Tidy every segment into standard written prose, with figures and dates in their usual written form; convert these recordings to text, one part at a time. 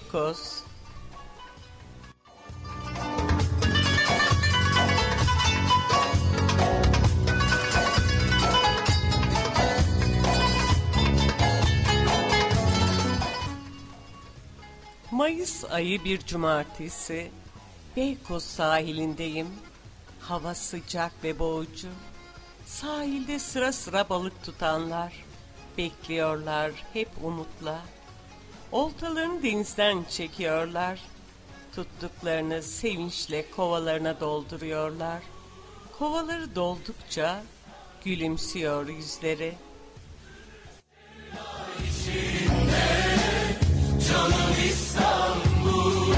Beykoz. Mayıs ayı bir cumartesi, Beykoz sahilindeyim. Hava sıcak ve boğucu. Sahilde sıra sıra balık tutanlar bekliyorlar hep umutla. Oltalarını denizden çekiyorlar. Tuttuklarını sevinçle kovalarına dolduruyorlar. Kovaları doldukça gülümsüyor yüzleri. Canım İstanbul,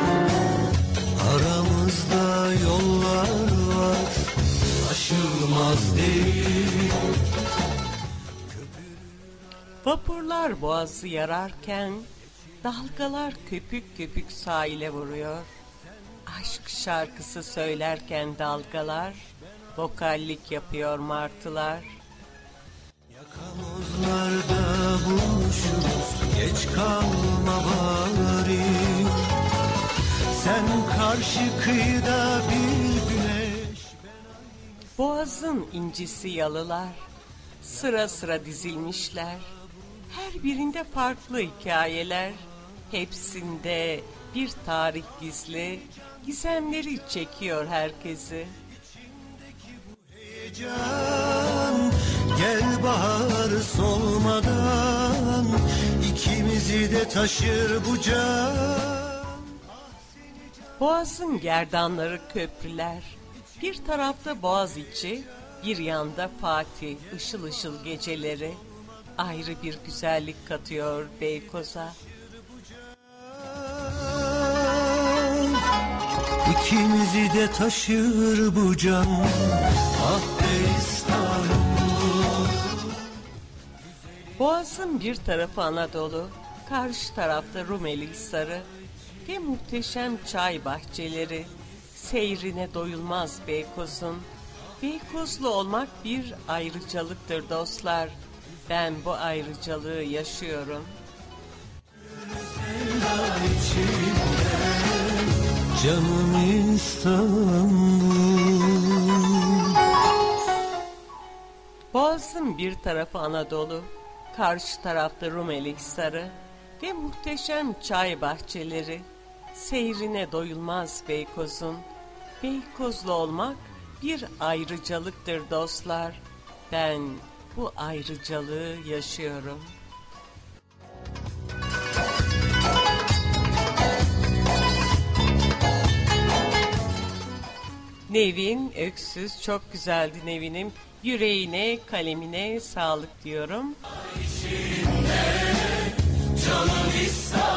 aramızda yollar var, aşılmaz değil. Vapurlar boğazı yararken dalgalar köpük köpük sahile vuruyor. Aşk şarkısı söylerken dalgalar vokallik yapıyor martılar. Yakamozlarda buluşuruz, geç kalma bari. Sen karşı kıyıda bir güneş. Boğazın incisi yalılar sıra sıra dizilmişler. Her birinde farklı hikayeler, hepsinde bir tarih gizli, gizemleri çekiyor herkesi. Heyecan, gel bahar solmadan, ikimizi de taşır bu can. Boğazın gerdanları köprüler, bir tarafta Boğaziçi, bir yanda Fatih, ışıl ışıl geceleri ayrı bir güzellik katıyor Beykoz'a. İkimizi de taşır bu can. Ah be İstanbul. Boğazın bir tarafı Anadolu, karşı tarafta Rumeli Hisarı ve muhteşem çay bahçeleri. Seyrine doyulmaz Beykoz'un. Beykozlu olmak bir ayrıcalıktır dostlar. Ben bu ayrıcalığı yaşıyorum. Canım İstanbul. Boğazın bir tarafı Anadolu, karşı tarafta Rumeli Hisarı ve muhteşem çay bahçeleri. Seyrine doyulmaz Beykoz'un. Beykozlu olmak bir ayrıcalıktır dostlar. Ben bu ayrıcalığı yaşıyorum. Nevin Öksüz, çok güzeldi Nevin'im. Yüreğine, kalemine sağlık diyorum. İçinde canım İstanbul.